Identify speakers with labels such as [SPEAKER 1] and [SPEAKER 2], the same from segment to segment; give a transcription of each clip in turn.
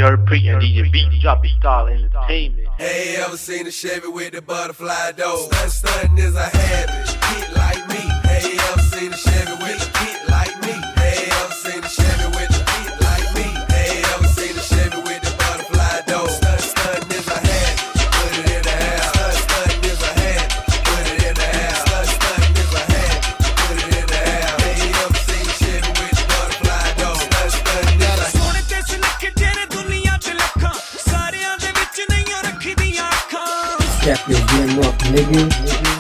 [SPEAKER 1] Herpy and DJ B, Drop It Style Entertainment.
[SPEAKER 2] Hey, ever seen a Chevy with the butterfly door? Stuntin' is a habit, hit like me. Hey, ever seen a Chevy with a hit like me? Hey, ever seen a Chevy with a hit like me? Hey, ever seen a Chevy with the butterfly door? Stuntin' is a habit, put it in the house. Stuntin' is a habit, put it in the house. Stuntin' is a habit, put it in the house. Hey, ever seen a Chevy with the butterfly door? Stuntin' is a habit.
[SPEAKER 3] Strap your gun up, nigga.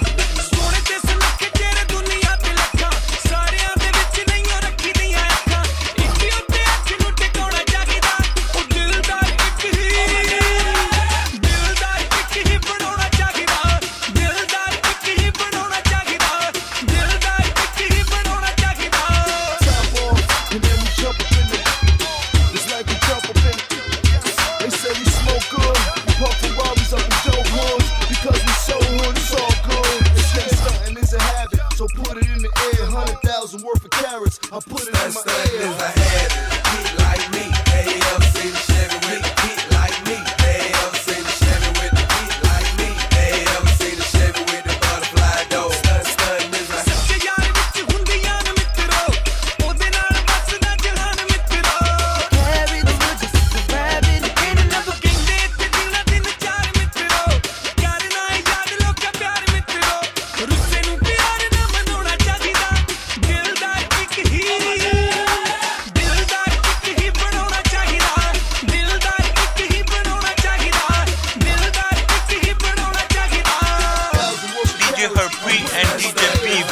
[SPEAKER 4] So put it in the air, 100,000 worth of carrots. I put it in my
[SPEAKER 2] Stuntin' is a habit, hit like me. Hey, ever seen a Chevy with a hit like me? Hey, ever seen a Chevy with a hit like me? Hey, ever seen a Chevy with the butterfly door? Stuntin' is a habit.
[SPEAKER 5] Herpy and DJ B.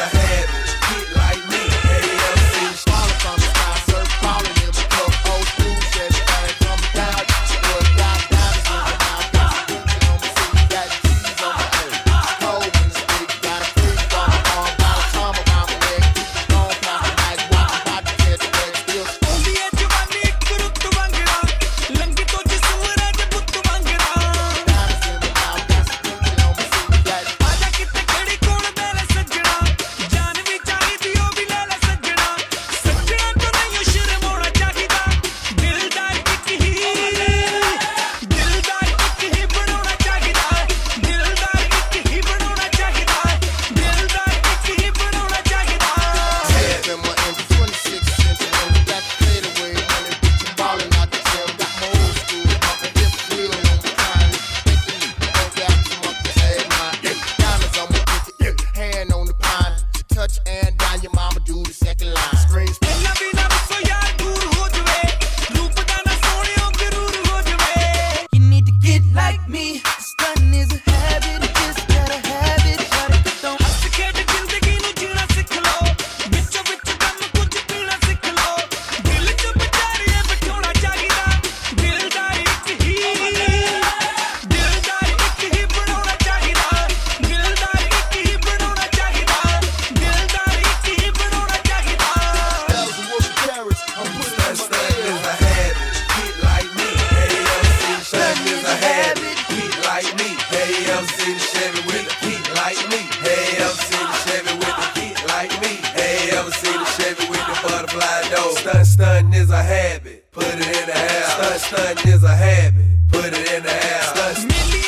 [SPEAKER 5] Stuntin' is a habit, put it in the house. Stuntin' is a habit, put it in the house.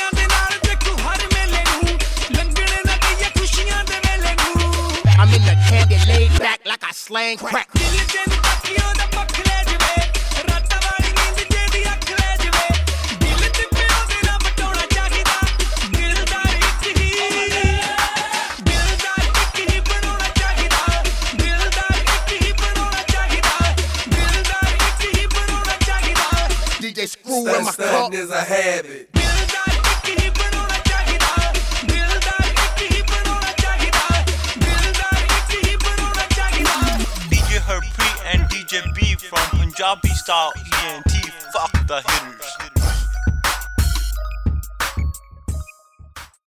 [SPEAKER 6] I'm in the candy laid back like I slang crack. DJ Screw in my cup.
[SPEAKER 2] Stuntin' is a habit.
[SPEAKER 5] DJ Herpy and DJ B from Punjabi Style ENT. Fuck the hitters.